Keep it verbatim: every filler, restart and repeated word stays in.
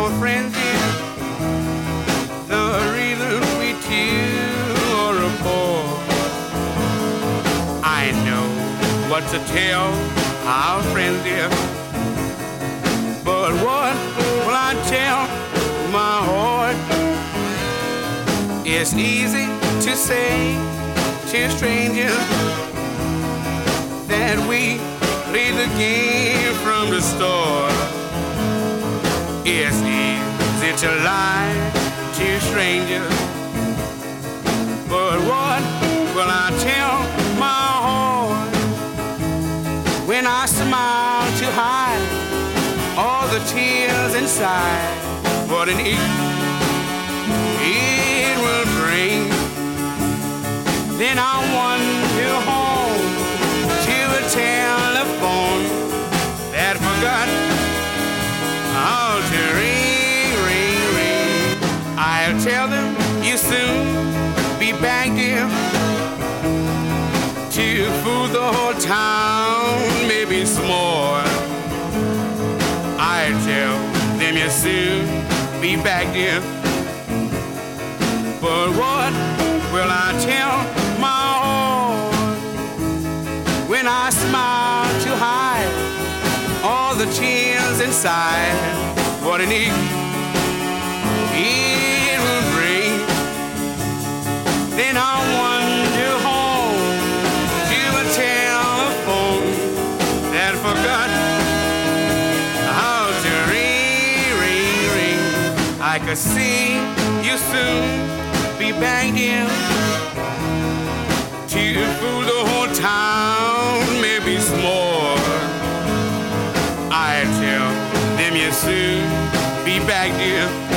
our friends here, the reason we two are apart. I know what to tell our friends here, but what will I tell my heart? It's easy to say to strangers that we play the game from the start. It's easy to lie to strangers, but what will I tell my heart when I smile to hide all the tears inside? What an ache it will bring. Then I wander home to a telephone that forgot how to ring, ring, ring. I'll tell them you soon be back here to fool the whole town, maybe some more. I'll tell them you soon be back here, but what will I tell my heart when I smile to hide all the tears inside? What an ache it will bring. Then I wander home to a telephone that forgot how to ring, ring, ring. I could see you soon be back here to fool the whole town, maybe some more. I'll tell them you soon be back here